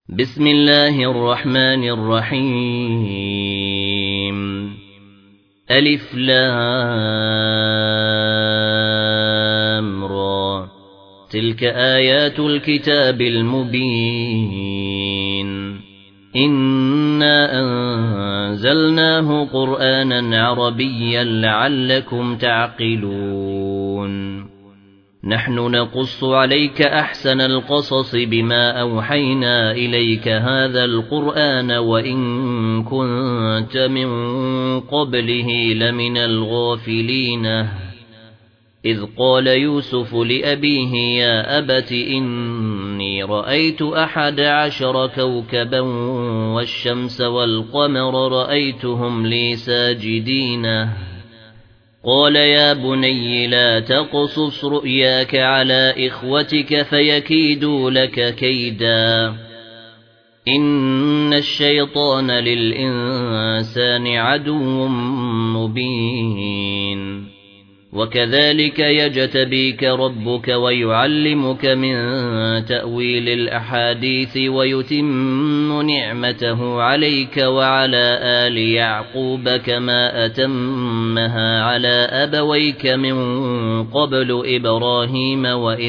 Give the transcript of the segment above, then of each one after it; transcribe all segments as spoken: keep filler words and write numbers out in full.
بسم الله الرحمن الرحيم ألف لام را تلك آيات الكتاب المبين إنا أنزلناه قرآنا عربيا لعلكم تعقلون نحن نقص عليك أحسن القصص بما أوحينا إليك هذا القرآن وإن كنت من قبله لمن الغافلين إذ قال يوسف لأبيه يا أبت إني رأيت أحد عشر كوكبا والشمس والقمر رأيتهم لي ساجدين قال يا بني لا تقصص رؤياك على إخوتك فيكيدوا لك كيدا إن الشيطان للإنسان عدو مبين وكذلك يجتبيك ربك ويعلمك من تأويل الأحاديث ويتم نعمته عليك وعلى آل يعقوب كما أتمها على أبويك من قبل إبراهيم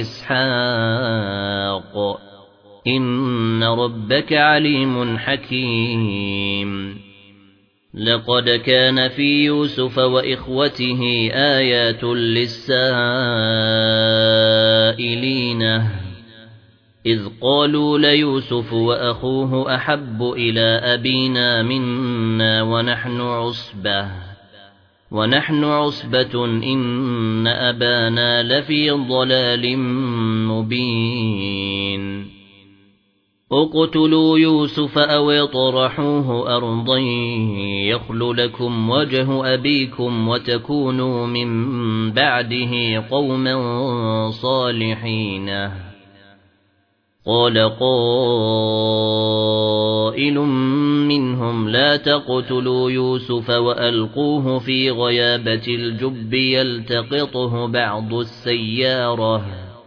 وإسحاق إن ربك عليم حكيم لقد كان في يوسف وإخوته آيات للسائلين إذ قالوا ليوسف وأخوه أحب إلى أبينا منا ونحن عصبة ونحن عصبة إن أبانا لفي ضلال مبين اقتلوا يوسف أو اطرحوه أرضا يخل لكم وجه أبيكم وتكونوا من بعده قوما صالحين قال قائل منهم لا تقتلوا يوسف وألقوه في غيابة الجب يلتقطه بعض السيارة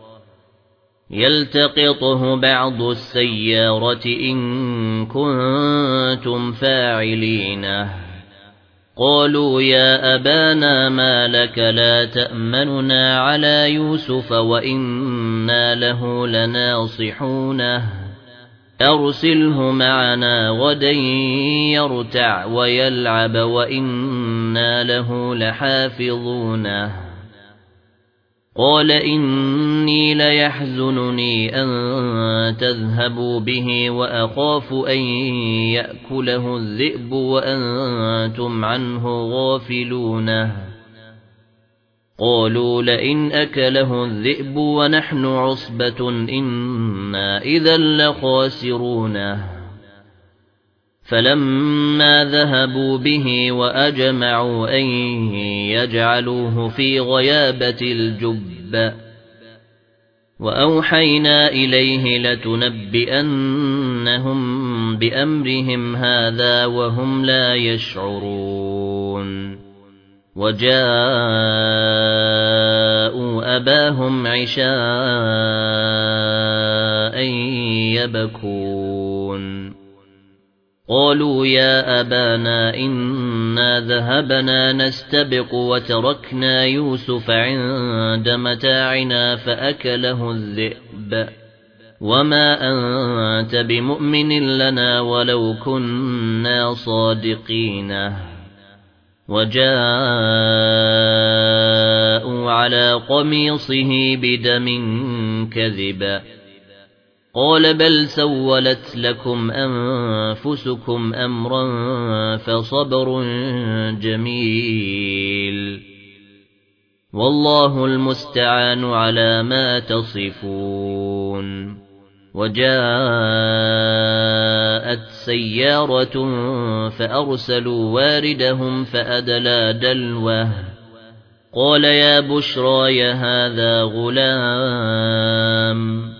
يلتقطه بعض السيارة إن كنتم فاعلين قالوا يا أبانا ما لك لا تأمننا على يوسف وإنا له لناصحونه أرسله معنا غدا يرتع ويلعب وإنا له لحافظونه قال إني ليحزنني أن تذهبوا به وأخاف أن يأكله الذئب وأنتم عنه غافلون قالوا لئن أكله الذئب ونحن عصبة إنا إذا لخاسرون فلما ذهبوا به وأجمعوا أن يجعلوه في غيابة الجب وأوحينا إليه لتنبئنهم بأمرهم هذا وهم لا يشعرون وجاءوا أباهم عشاء يبكون قالوا يا أبانا إنا ذهبنا نستبق وتركنا يوسف عند متاعنا فأكله الذئب وما أنت بمؤمن لنا ولو كنا صادقين وجاءوا على قميصه بدم كذب قال بل سولت لكم أنفسكم أمرا فصبر جميل والله المستعان على ما تصفون وجاءت سيارة فأرسلوا واردهم فأدلى دلوه قال يا بشرى هذا غلام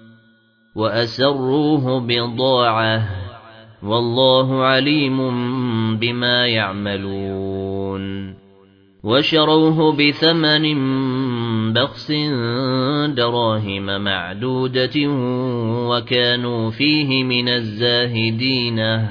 وأسروه بضاعة والله عليم بما يعملون وشروه بثمن بخس دراهم معدودة وكانوا فيه من الزاهدين.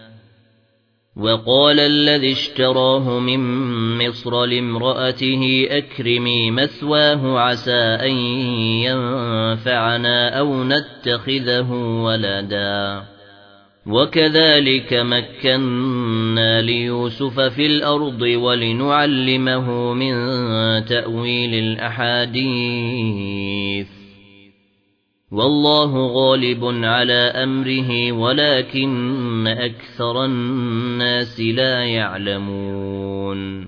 وقال الذي اشتراه من مصر لامرأته أكرمي مثواه عسى أن ينفعنا أو نتخذه ولدا. وكذلك مكنا ليوسف في الأرض ولنعلمه من تأويل الأحاديث والله غالب على أمره ولكن أكثر الناس لا يعلمون.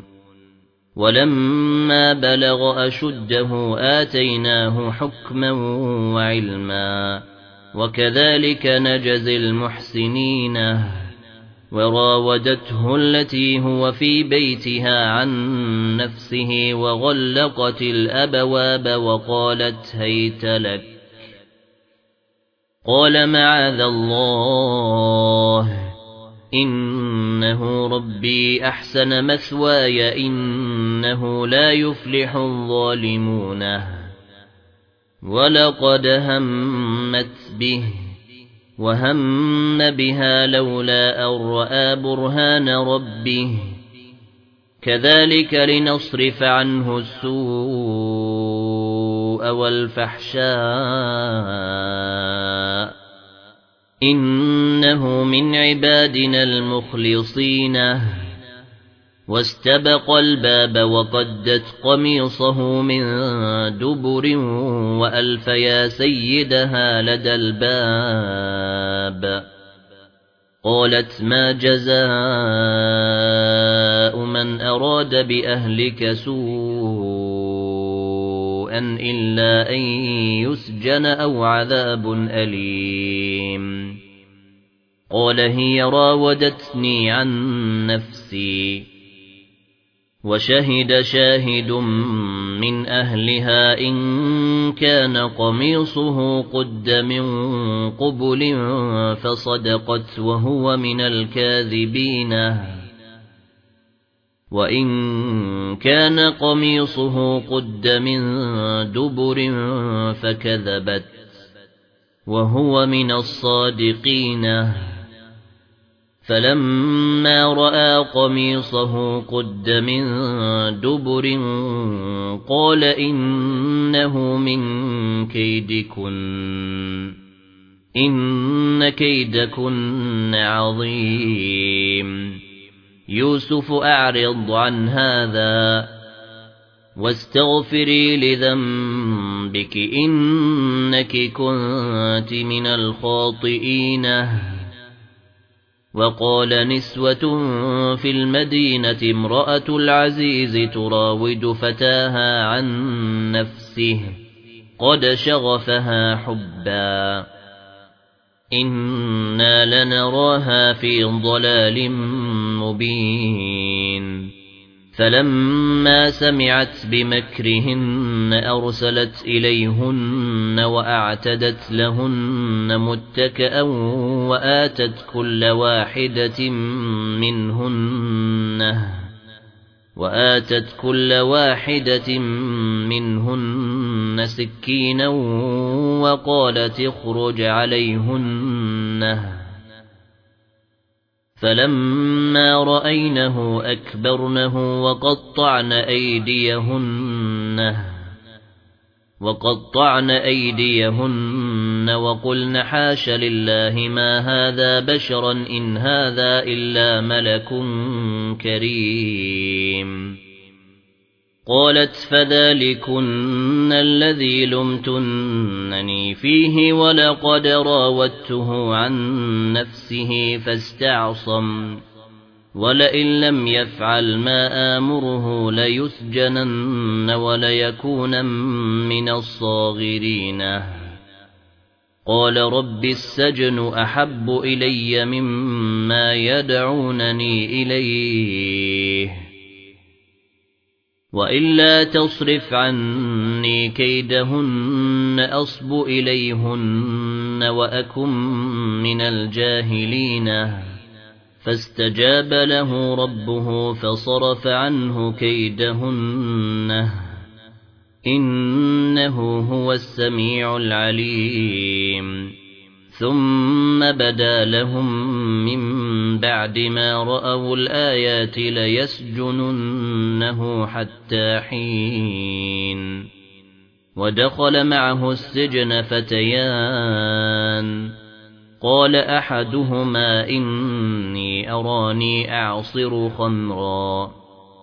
ولما بلغ أشده آتيناه حكما وعلما وكذلك نجزي المحسنين. وراودته التي هو في بيتها عن نفسه وغلقت الأبواب وقالت هيت لك قال معاذ الله إنه ربي أحسن مثواي إنه لا يفلح الظالمون. ولقد همت به وهم بها لولا أن رأى برهان ربه كذلك لنصرف عنه السوء والفحشاء إنه من عبادنا المخلصين. واستبق الباب وقدت قميصه من دبر وألف يا سيدها لدى الباب. قالت ما جزاء من أراد بأهلك سوءا إلا أن يسجن أو عذاب أليم. قال هي راودتني عن نفسي وشهد شاهد من أهلها إن كان قميصه قد من قبل فصدقت وهو من الكاذبين وإن كان قميصه قد من دبر فكذبت وهو من الصادقين. فلما رأى قميصه قد من دبر قال إنه من كيدكن إن كيدكن عظيم. يوسف أعرض عن هذا واستغفري لذنبك إنك كنت من الخاطئين. وقال نسوة في المدينة امرأة العزيز تراود فتاها عن نفسه قد شغفها حبا إنا لنراها في ضلال مبين. فلما سمعت بمكرهن أرسلت إليهن وأعتدت لهن متكئا وآتت كل واحدة منهن وآتت كل واحدة منهن سكينا وقالت اخرج عليهن. فلما رأينه أكبرنه وقطعن أيديهن وقطعن أيديهن وقلن حاش لله ما هذا بشرا إن هذا إلا ملك كريم. قالت فذلكن الذي لمتنني فيه ولقد راودته عن نفسه فاستعصم ولئن لم يفعل ما آمره ليسجنن وليكون من الصاغرين. قال رب السجن أحب إلي مما يدعونني إليه وإلا تصرف عني كيدهن أصب إليهن وأكن من الجاهلين. فاستجاب له ربه فصرف عنه كيدهن إنه هو السميع العليم ثم بدا لهم من بعد ما رأوا الآيات ليسجننه حتى حين ودخل معه السجن فتيان قال أحدهما إني أراني أعصر خمرا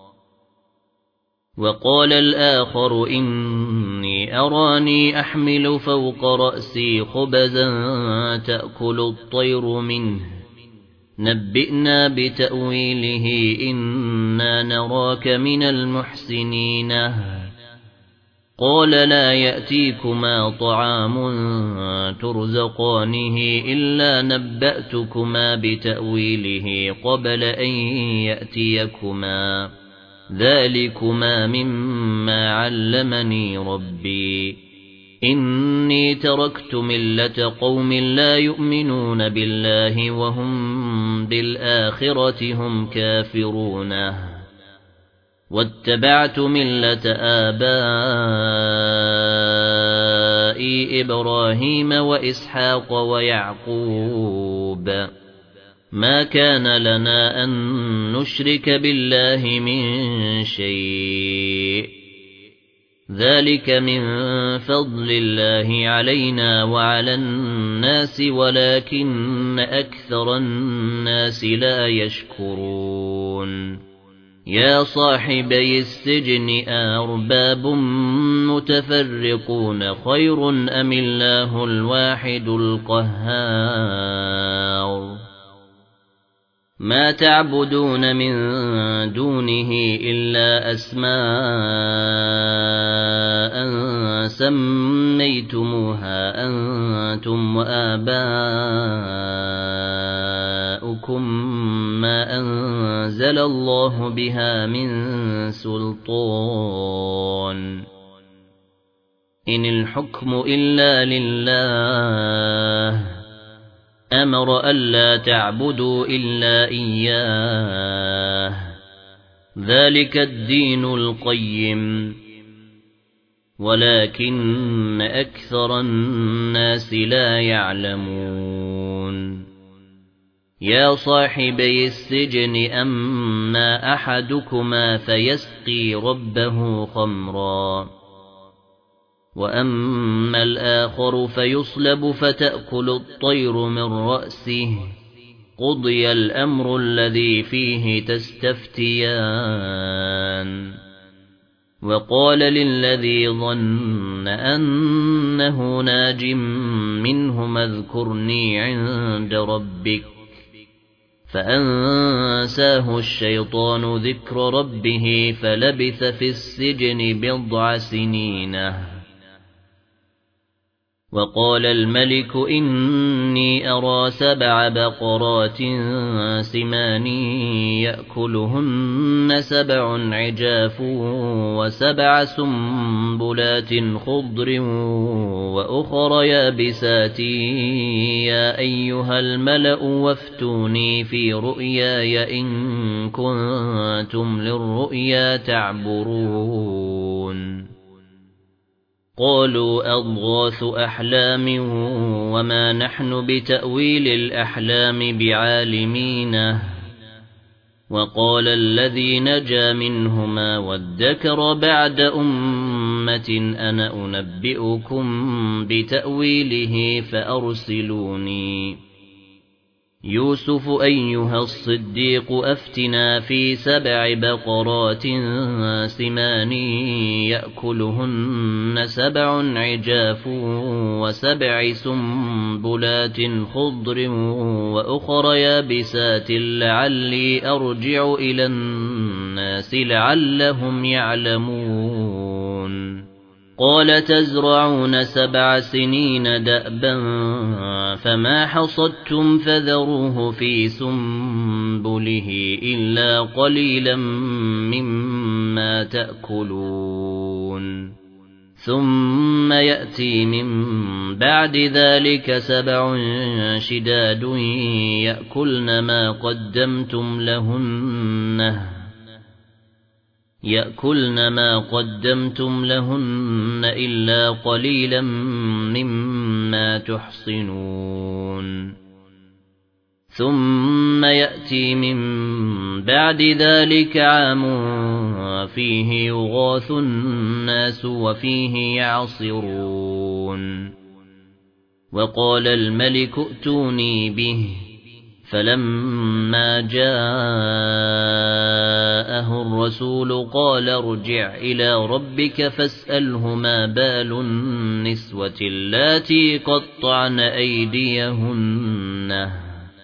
وقال الآخر إني أراني أحمل فوق رأسي خبزا تأكل الطير منه نبئنا بتأويله إنا نراك من المحسنين قال لا يأتيكما طعام ترزقانه إلا نبأتكما بتأويله قبل أن يأتيكما ذلكما مما علمني ربي إني تركت ملة قوم لا يؤمنون بالله وهم بالآخرة هم كافرون واتبعت ملة آبائي إبراهيم وإسحاق ويعقوب ما كان لنا أن نشرك بالله من شيء ذلك من فضل الله علينا وعلى الناس ولكن أكثر الناس لا يشكرون يا صاحبي السجن أرباب متفرقون خير أم الله الواحد القهار ما تعبدون من دونه إلا أسماء سميتموها أنتم وآباؤكم ما أنزل الله بها من سلطان إن الحكم إلا لله أمر ألا تعبدوا إلا إياه ذلك الدين القيم ولكن أكثر الناس لا يعلمون يا صاحبي السجن أما أحدكما فيسقي ربه خمرا وأما الآخر فيصلب فتأكل الطير من رأسه قضي الأمر الذي فيه تستفتيان وقال للذي ظن أنه ناج منهما اذكرني عند ربك فأنساه الشيطان ذكر ربه فلبث في السجن بضع سنين وقال الملك إني أرى سبع بقرات سمان يأكلهن سبع عجاف وسبع سنبلات خضر وأخر يابسات يا أيها الملأ وافتوني في رؤياي إن كنتم للرؤيا تعبرون قالوا أضغاث أحلام وما نحن بتأويل الأحلام بعالمين وقال الذي نجا منهما وادكر بعد أمة أنا أنبئكم بتأويله فأرسلوني يوسف أيها الصديق أفتنا في سبع بقرات سمان يأكلهن سبع عجاف وسبع سنبلات خضر وأخر يابسات لعلي أرجع إلى الناس لعلهم يعلمون قال تزرعون سبع سنين دأبا فما حصدتم فذروه في سنبله إلا قليلا مما تأكلون ثم يأتي من بعد ذلك سبع شداد يأكلن ما قدمتم لهن يأكلن ما قدمتم لهن إلا قليلا مما تحصنون ثم يأتي من بعد ذلك عام فيه يغاث الناس وفيه يعصرون وقال الملك ائتوني به فلما جاءه الرسول قال ارجع إلى ربك فاسأله ما بال النسوة اللاتي قطعن أيديهن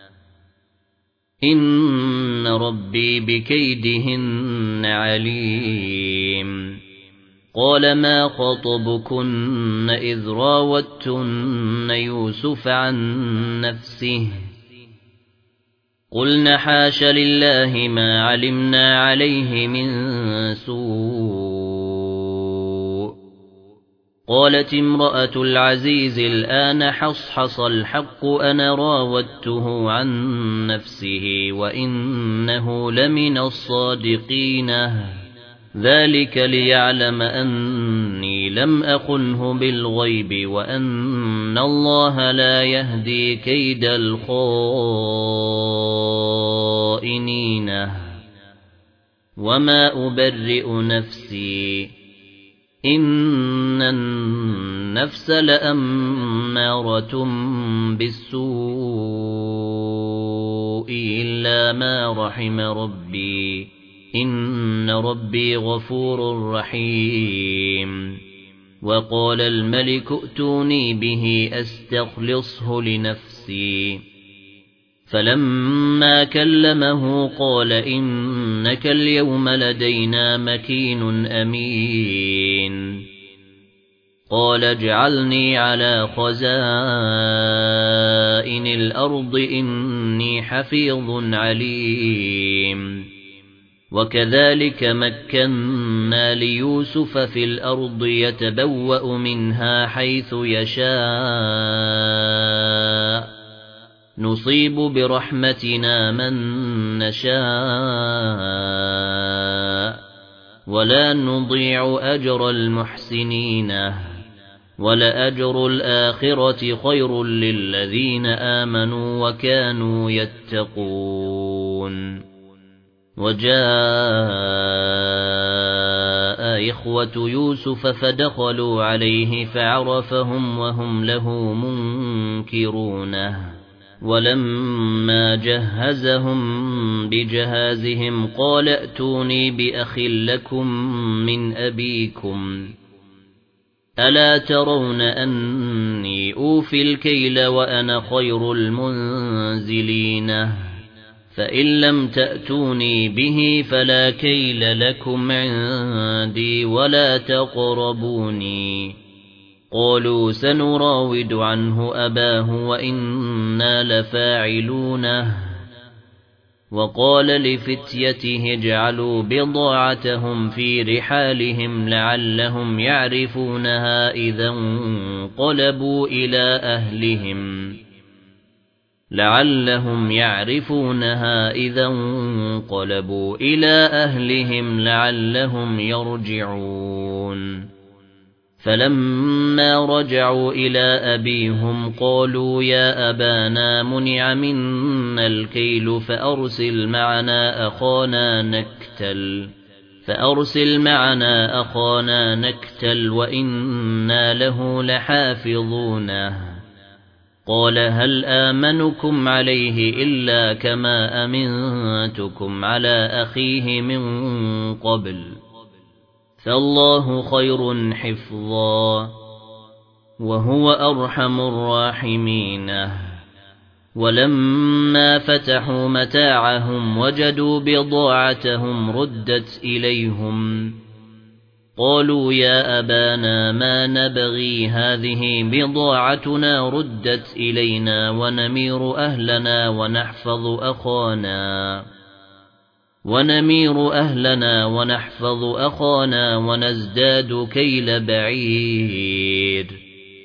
إن ربي بكيدهن عليم قال ما خطبكن إذ راوتن يوسف عن نفسه قلنا حاش لله ما علمنا عليه من سوء قالت امرأة العزيز الآن حصحص الحق أنا راودته عن نفسه وإنه لمن الصادقين ذلك ليعلم أني لم أخنه بالغيب وأن الله لا يهدي كيد الخائنين وما أبرئ نفسي إن النفس لأمارة بالسوء إلا ما رحم ربي إن ربي غفور رحيم وقال الملك ائتوني به أستخلصه لنفسي فلما كلمه قال إنك اليوم لدينا مكين أمين قال اجعلني على خزائن الأرض إني حفيظ عليم وكذلك مكنا ليوسف في الأرض يتبوأ منها حيث يشاء نصيب برحمتنا من نشاء ولا نضيع أجر المحسنين ولأجر الآخرة خير للذين آمنوا وكانوا يتقون وجاء إخوة يوسف فدخلوا عليه فعرفهم وهم له منكرونه ولما جهزهم بجهازهم قال ائتوني بأخ لكم من أبيكم ألا ترون أني أوفي الكيل وأنا خير المنزلين فإن لم تأتوني به فلا كيل لكم عندي ولا تقربوني قالوا سنراود عنه أباه وإنا لفاعلونه وقال لفتيته اجعلوا بضاعتهم في رحالهم لعلهم يعرفونها إذا انقلبوا إلى أهلهم لعلهم يعرفونها إذا انقلبوا إلى أهلهم لعلهم يرجعون فلما رجعوا إلى أبيهم قالوا يا أبانا منع منا الكيل فأرسل معنا أخانا نكتل فأرسل معنا أخانا نكتل وإنا له لحافظونه قال هل آمنكم عليه إلا كما أمنتكم على أخيه من قبل فالله خير حفظا وهو أرحم الراحمين ولما فتحوا متاعهم وجدوا بضاعتهم ردت إليهم قالوا يا أبانا ما نبغي هذه بضاعتنا ردت إلينا ونمير أهلنا ونحفظ أخانا ونمير أهلنا ونحفظ أخانا ونزداد كيل بعير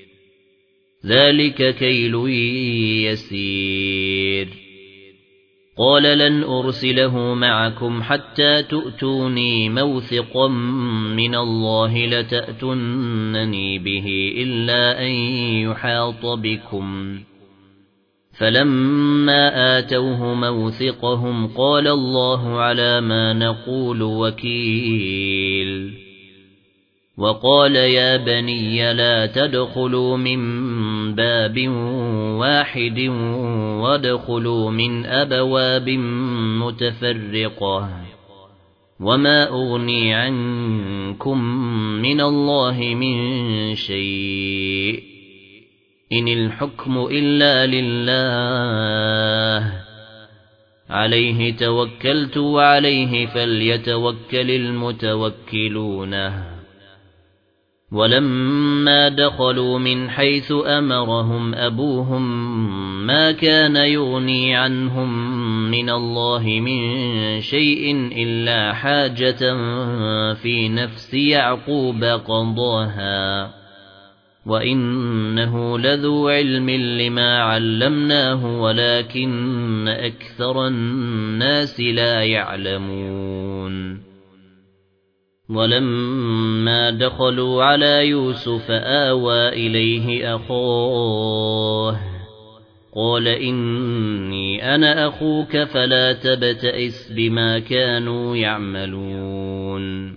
ذلك كيل يسير قال لن أرسله معكم حتى تؤتوني موثقا من الله لتأتونني به إلا أن يحاط بكم. فلما آتوه موثقهم قال الله على ما نقول وكيل. وقال يا بني لا تدخلوا من باب واحد وادخلوا من أبواب متفرقة وما أغني عنكم من الله من شيء إن الحكم إلا لله عليه توكلت وعليه فليتوكل المتوكلون. ولما دخلوا من حيث أمرهم أبوهم ما كان يغني عنهم من الله من شيء إلا حاجة في نفس يعقوب قضاها وإنه لذو علم لما علمناه ولكن أكثر الناس لا يعلمون. ولما دخلوا على يوسف آوى إليه أخاه قال إني أنا أخوك فلا تبتئس بما كانوا يعملون.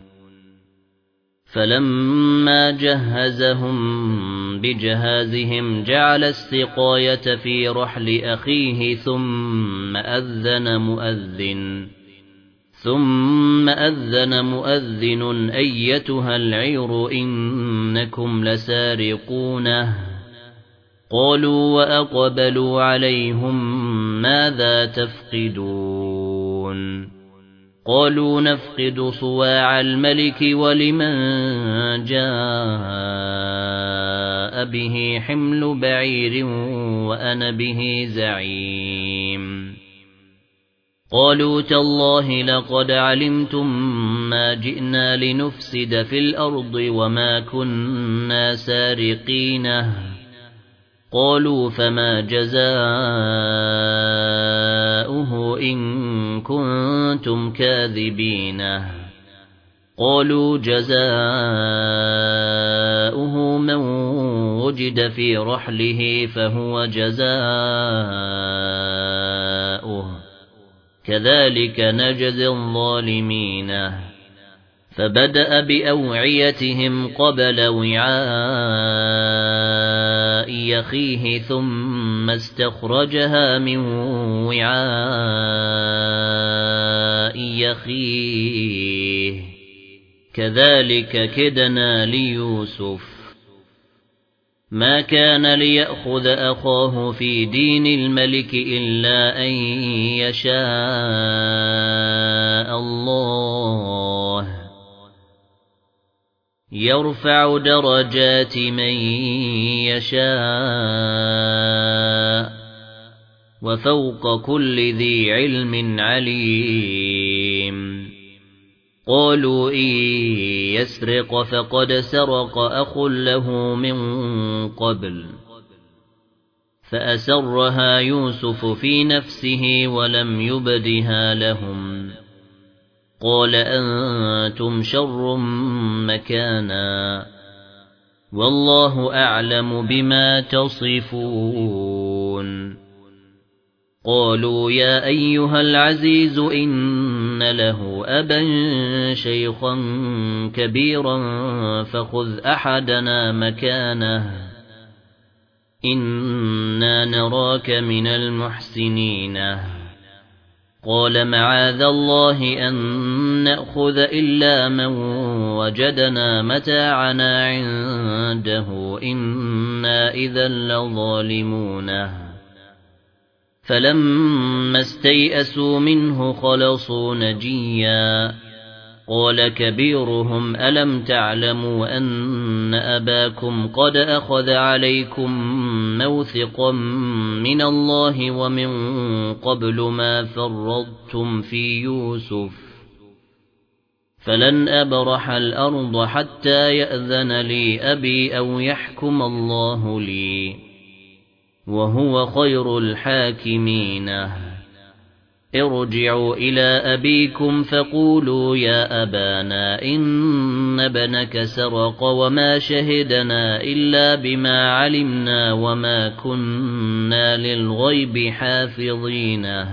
فلما جهزهم بجهازهم جعل السقاية في رحل أخيه ثم أذن مؤذن ثم أذن مؤذن أيتها العير إنكم لسارقونه. قالوا وأقبلوا عليهم ماذا تفقدون؟ قالوا نفقد صواع الملك ولمن جاء به حمل بعير وأنا به زعيم. قالوا تالله لقد علمتم ما جئنا لنفسد في الأرض وما كنا سارقين. قالوا فما جزاؤه إن كنتم كاذبين؟ قالوا جزاؤه من وجد في رحله فهو جزاؤه كذلك نجزي الظالمين. فبدأ بأوعيتهم قبل وعاء أخيه ثم استخرجها من وعاء أخيه كذلك كدنا ليوسف. ما كان ليأخذ أخاه في دين الملك إلا أن يشاء الله يرفع درجات من يشاء وفوق كل ذي علم عليم. قالوا إن يسرق فقد سرق أخ له من قبل فأسرها يوسف في نفسه ولم يبدها لهم. قال أنتم شر مكانا والله أعلم بما تصفون. قالوا يا أيها العزيز إن له أبا شيخا كبيرا فخذ أحدنا مكانه إنا نراك من المحسنين. قال معاذ الله أن نأخذ إلا من وجدنا متاعنا عنده إنا إذا لظالمون. فلما استيئسوا منه خلصوا نجيا. قال كبيرهم ألم تعلموا أن أباكم قد أخذ عليكم موثقا من الله ومن قبل ما فرطتم في يوسف فلن أبرح الأرض حتى يأذن لي أبي أو يحكم الله لي وهو خير الحاكمين. ارجعوا إلى أبيكم فقولوا يا أبانا إن ابنك سرق وما شهدنا إلا بما علمنا وما كنا للغيب حافظين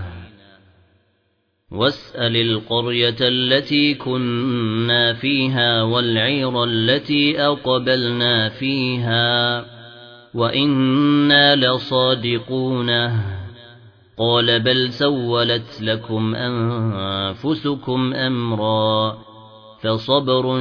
واسأل القرية التي كنا فيها والعير التي أقبلنا فيها وإنا لصادقون قال بل سولت لكم أنفسكم أمرا فصبر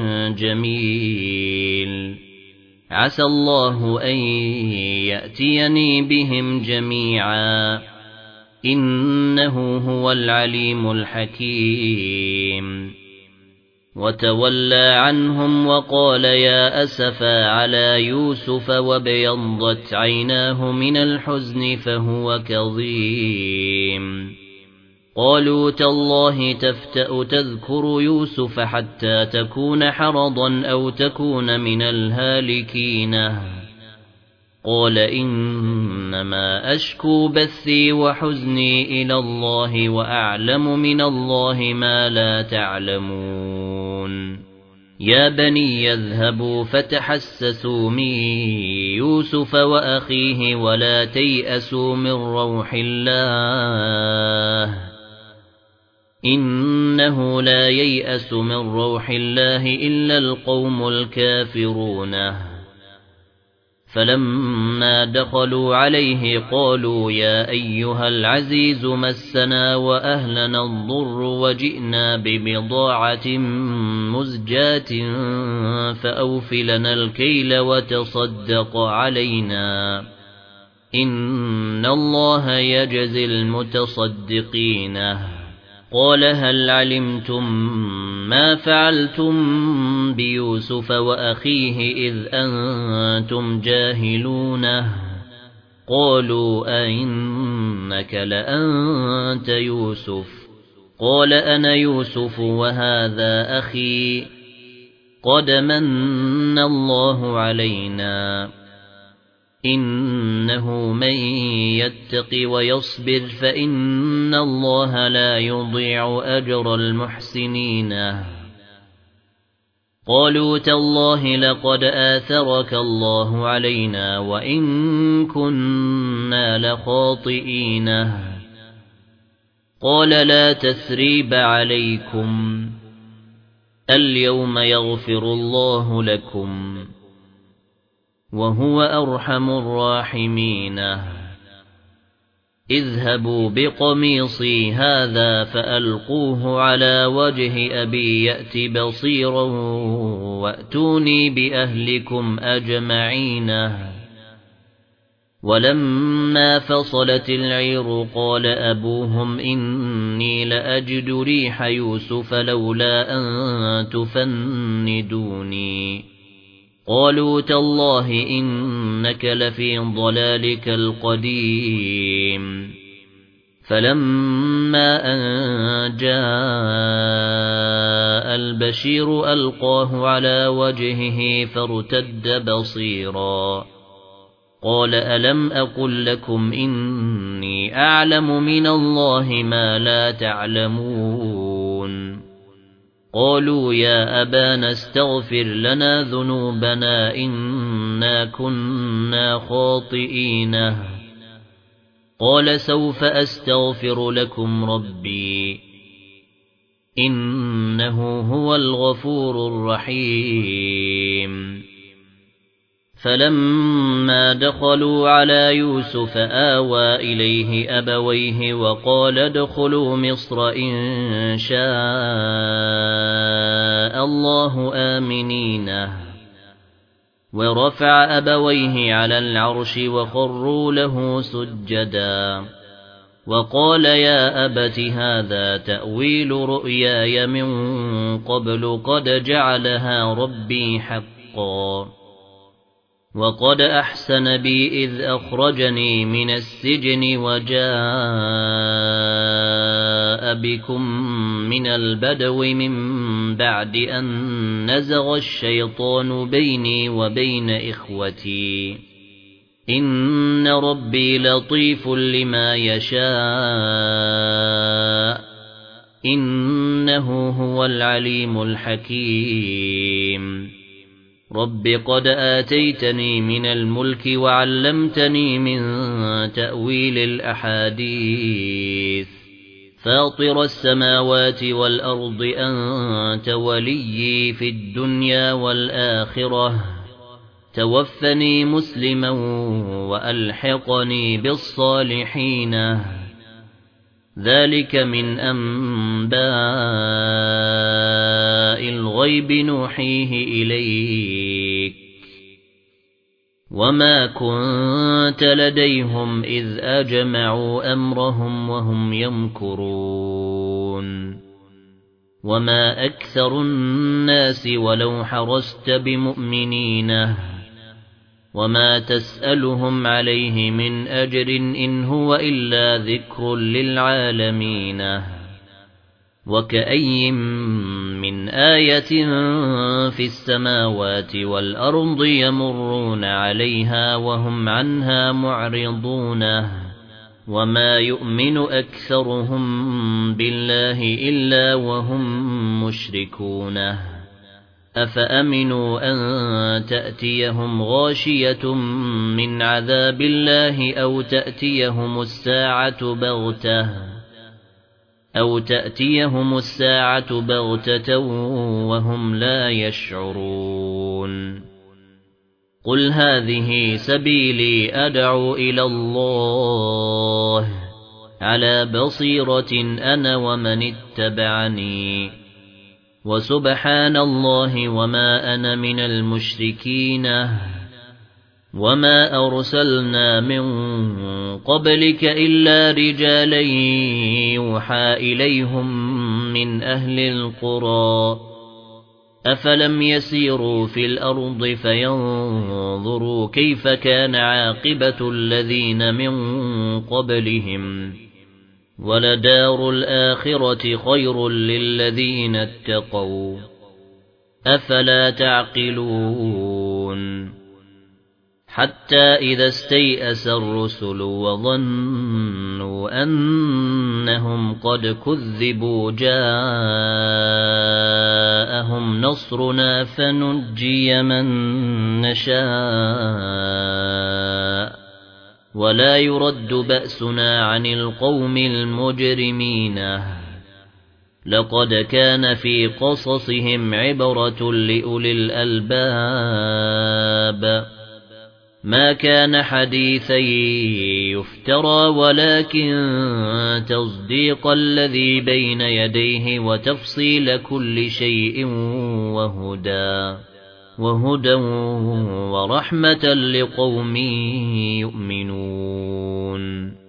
جميل عسى الله أن يأتيني بهم جميعا إنه هو العليم الحكيم وتولى عنهم وقال يا أسفا على يوسف وابيضت عيناه من الحزن فهو كظيم قالوا تالله تفتأ تذكر يوسف حتى تكون حرضا أو تكون من الهالكين قال إنما أشكو بثي وحزني إلى الله وأعلم من الله ما لا تعلمون يا بني يذهبوا فتحسسوا من يوسف وأخيه ولا تيأسوا من روح الله إنه لا ييأس من روح الله إلا القوم الكافرون فلما دخلوا عليه قالوا يا أيها العزيز مسنا وأهلنا الضر وجئنا ببضاعة مزجاة فأوف لنا الكيل وتصدق علينا إن الله يجزي المتصدقين قال هل علمتم ما فعلتم بيوسف وأخيه إذ أنتم جاهلونه قالوا أئنك لأنت يوسف قال أنا يوسف وهذا أخي قد من الله علينا إنه من يتق ويصبر فإن الله لا يضيع أجر المحسنين قالوا تالله لقد آثرك الله علينا وإن كنا لخاطئين قال لا تثريب عليكم اليوم يغفر الله لكم وهو أرحم الراحمين اذهبوا بقميصي هذا فألقوه على وجه أبي يأت بصيرا وأتوني بأهلكم أجمعين ولما فصلت العير قال أبوهم إني لأجد ريح يوسف لولا أن تفندوني قالوا تالله إنك لفي ضلالك القديم فلما أن جاء البشير ألقاه على وجهه فارتد بصيرا قال ألم أقل لكم إني أعلم من الله ما لا تعلمون قالوا يا أبانا استغفر لنا ذنوبنا إنا كنا خاطئين قال سوف أستغفر لكم ربي إنه هو الغفور الرحيم فلما دخلوا على يوسف آوى إليه أبويه وقال ادخلوا مصر إن شاء الله آمنين ورفع أبويه على العرش وخروا له سجدا وقال يا أبت هذا تأويل رؤياي من قبل قد جعلها ربي حقا وقد أحسن بي إذ أخرجني من السجن وجاء بكم من البدو من بعد أن نزغ الشيطان بيني وبين إخوتي إن ربي لطيف لما يشاء إنه هو العليم الحكيم رب قد آتيتني من الملك وعلمتني من تأويل الأحاديث فاطر السماوات والأرض أنت وليي في الدنيا والآخرة توفني مسلما وألحقني بالصالحين ذلك من أنباء الغيب نوحيه إليك وما كنت لديهم إذ أجمعوا أمرهم وهم يمكرون وما أكثر الناس ولو حرصت بمؤمنين وما تسألهم عليه من أجر إن هو إلا ذكر للعالمين وكأي من آية في السماوات والأرض يمرون عليها وهم عنها معرضون وما يؤمن أكثرهم بالله إلا وهم مشركون أفأمنوا أن تأتيهم غاشية من عذاب الله أو تأتيهم الساعة بغتة أو تأتيهم الساعة بغتة وهم لا يشعرون قل هذه سبيلي أدعو إلى الله على بصيرة أنا ومن اتبعني وسبحان الله وما أنا من المشركين وما أرسلنا من قبلك إلا رجالا يوحى إليهم من أهل القرى أفلم يسيروا في الأرض فينظروا كيف كان عاقبة الذين من قبلهم ولدار الآخرة خير للذين اتقوا أفلا تعقلون حتى إذا استيأس الرسل وظنوا أنهم قد كذبوا جاءهم نصرنا فنجي من نشاء ولا يرد بأسنا عن القوم المجرمين لقد كان في قصصهم عبرة لأولي الألباب ما كان حديثا يفترى ولكن تصديق الذي بين يديه وتفصيل كل شيء وهدى وهدى ورحمة لقوم يؤمنون